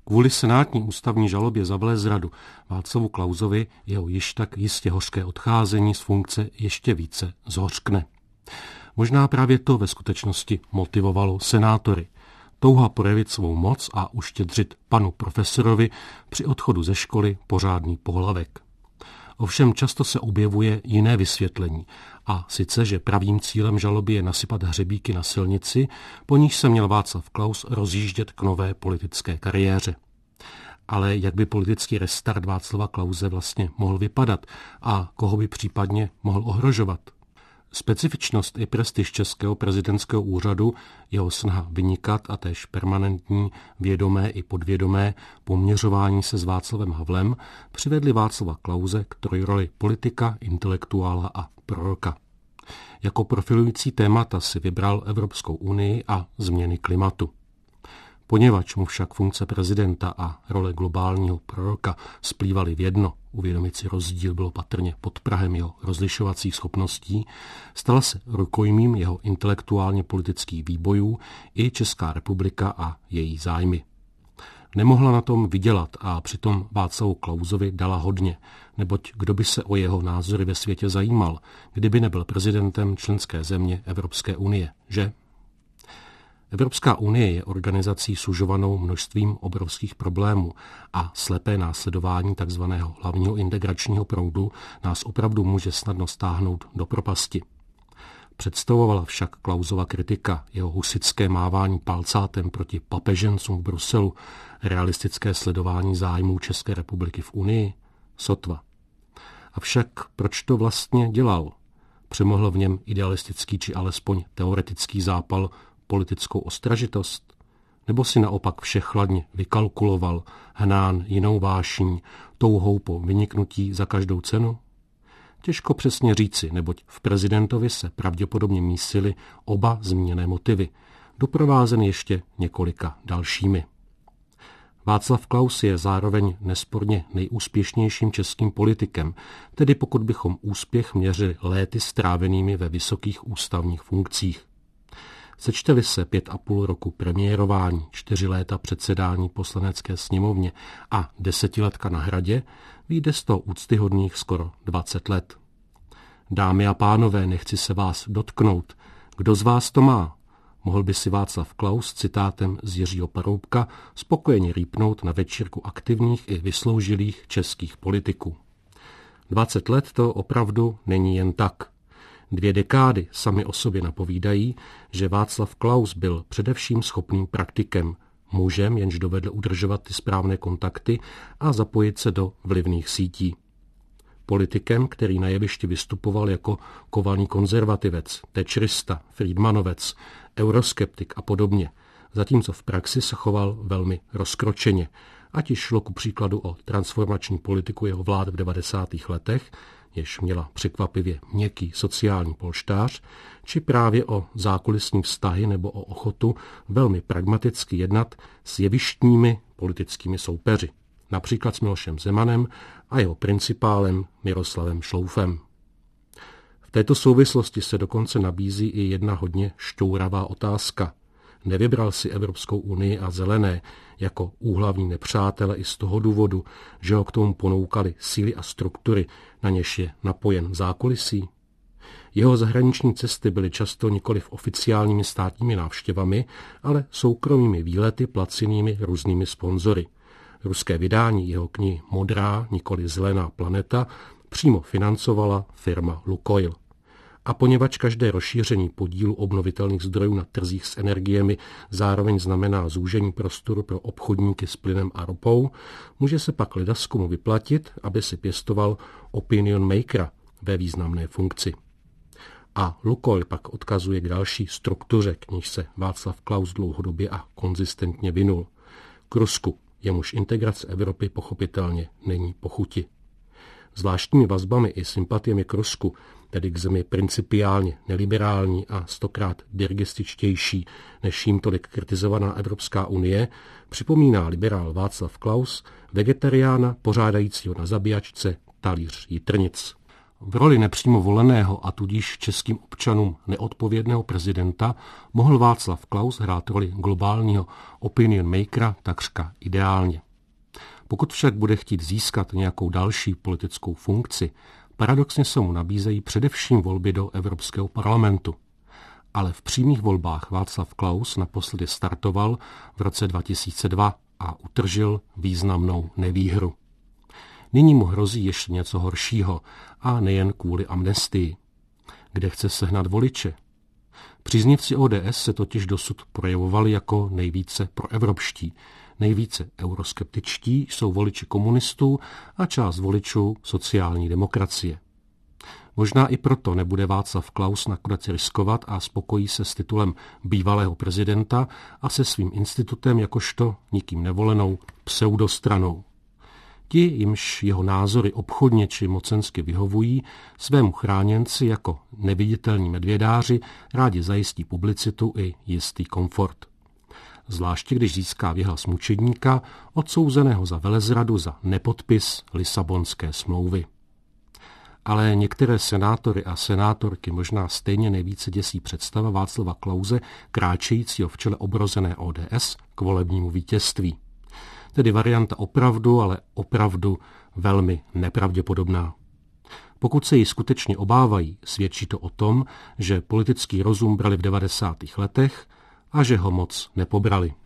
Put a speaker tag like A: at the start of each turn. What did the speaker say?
A: Kvůli senátní ústavní žalobě za velezradu Václavu Klausovi jeho již tak jistě hořké odcházení z funkce ještě více zhořkne. Možná právě to ve skutečnosti motivovalo senátory. Touha projevit svou moc a uštědřit panu profesorovi při odchodu ze školy pořádný pohlavek. Ovšem často se objevuje jiné vysvětlení, a sice, že pravým cílem žaloby je nasypat hřebíky na silnici, po níž se měl Václav Klaus rozjíždět k nové politické kariéře. Ale jak by politický restart Václava Klause vlastně mohl vypadat a koho by případně mohl ohrožovat? Specifičnost i prestiž českého prezidentského úřadu, jeho snaha vynikat a též permanentní, vědomé i podvědomé poměřování se s Václavem Havlem přivedli Václava Klause k trojroli politika, intelektuála a proroka. Jako profilující témata si vybral Evropskou unii a změny klimatu. Poněvadž mu však funkce prezidenta a role globálního proroka splývaly v jedno, uvědomit si rozdíl bylo patrně pod prahem jeho rozlišovacích schopností, stala se rukojmím jeho intelektuálně politických výbojů i Česká republika a její zájmy. Nemohla na tom vydělat a přitom Václavu Klausovi dala hodně, neboť kdo by se o jeho názory ve světě zajímal, kdyby nebyl prezidentem členské země Evropské unie, že? Evropská unie je organizací sužovanou množstvím obrovských problémů a slepé následování tzv. Hlavního integračního proudu nás opravdu může snadno stáhnout do propasti. Představovala však Klausova kritika, jeho husitské mávání palcátem proti papežencům v Bruselu, realistické sledování zájmů České republiky v Unii? Sotva. Avšak proč to vlastně dělal? Přemohl v něm idealistický či alespoň teoretický zápal politickou ostražitost? Nebo si naopak vše chladně vykalkuloval, hnán jinou vášní, touhou po vyniknutí za každou cenu? Těžko přesně říci, neboť v prezidentovi se pravděpodobně mísily oba zmíněné motivy, doprovázen ještě několika dalšími. Václav Klaus je zároveň nesporně nejúspěšnějším českým politikem, tedy pokud bychom úspěch měřili léty strávenými ve vysokých ústavních funkcích. Sečteli se 5,5 roku premiérování, 4 léta předsedání poslanecké sněmovně a 10letka na Hradě, vyjde z toho úctyhodných skoro 20 let. Dámy a pánové, nechci se vás dotknout. Kdo z vás to má? Mohl by si Václav Klaus citátem z Jiřího Paroubka spokojeně rýpnout na večírku aktivních i vysloužilých českých politiků. 20 let to opravdu není jen tak. 2 dekády sami o sobě napovídají, že Václav Klaus byl především schopným praktikem, mužem, jenž dovedl udržovat ty správné kontakty a zapojit se do vlivných sítí. Politikem, který na jevišti vystupoval jako kovaný konzervativec, tečrista, Friedmanovec, euroskeptik a podobně, zatímco v praxi se choval velmi rozkročeně, ať již šlo ku příkladu o transformační politiku jeho vlád v 90. letech, jež měla překvapivě měkký sociální polštář, či právě o zákulisní vztahy nebo o ochotu velmi pragmaticky jednat s jevištními politickými soupeři, například s Milošem Zemanem a jeho principálem Miroslavem Šloufem. V této souvislosti se dokonce nabízí i jedna hodně šťouravá otázka. Nevybral si Evropskou unii a zelené jako úhlavní nepřátele i z toho důvodu, že ho k tomu ponoukali síly a struktury, na něž je napojen zákulisí? Jeho zahraniční cesty byly často nikoliv oficiálními státními návštěvami, ale soukromými výlety placenými různými sponzory. Ruské vydání jeho knihy Modrá, nikoli zelená planeta přímo financovala firma Lukoil. A poněvadž každé rozšíření podílu obnovitelných zdrojů na trzích s energiemi zároveň znamená zúžení prostoru pro obchodníky s plynem a ropou, může se pak ledaskomu vyplatit, aby si pěstoval opinion makera ve významné funkci. A Lukoil pak odkazuje k další struktuře, k níž se Václav Klaus dlouhodobě a konzistentně vinul. K Rusku, jemuž integrace Evropy pochopitelně není po chuti. Zvláštními vazbami i sympatiemi k Rusku, tedy k zemi principiálně neliberální a 100krát dirigističtější než jím tolik kritizovaná Evropská unie, připomíná liberál Václav Klaus vegetariána pořádajícího na zabíjačce talíř jitrnic. V roli nepřímo voleného a tudíž českým občanům neodpovědného prezidenta mohl Václav Klaus hrát roli globálního opinion makera takřka ideálně. Pokud však bude chtít získat nějakou další politickou funkci, paradoxně se mu nabízejí především volby do Evropského parlamentu. Ale v přímých volbách Václav Klaus naposledy startoval v roce 2002 a utržil významnou nevýhru. Nyní mu hrozí ještě něco horšího a nejen kvůli amnestii. Kde chce sehnat voliče? Příznivci ODS se totiž dosud projevovali jako nejvíce proevropští. Nejvíce euroskeptičtí jsou voliči komunistů a část voličů sociální demokracie. Možná i proto nebude Václav Klaus nakonec riskovat a spokojí se s titulem bývalého prezidenta a se svým institutem jakožto nikým nevolenou pseudostranou. Ti, jimž jeho názory obchodně či mocensky vyhovují, svému chráněnci jako neviditelní medvědáři rádi zajistí publicitu i jistý komfort. Zvláště když získá věhlas mučedníka, odsouzeného za velezradu za nepodpis Lisabonské smlouvy. Ale některé senátory a senátorky možná stejně nejvíce děsí představa Václava Klause kráčejícího v čele obrozené ODS k volebnímu vítězství. Tedy varianta opravdu, ale opravdu velmi nepravděpodobná. Pokud se jí skutečně obávají, svědčí to o tom, že politický rozum brali v 90. letech a že ho moc nepobrali.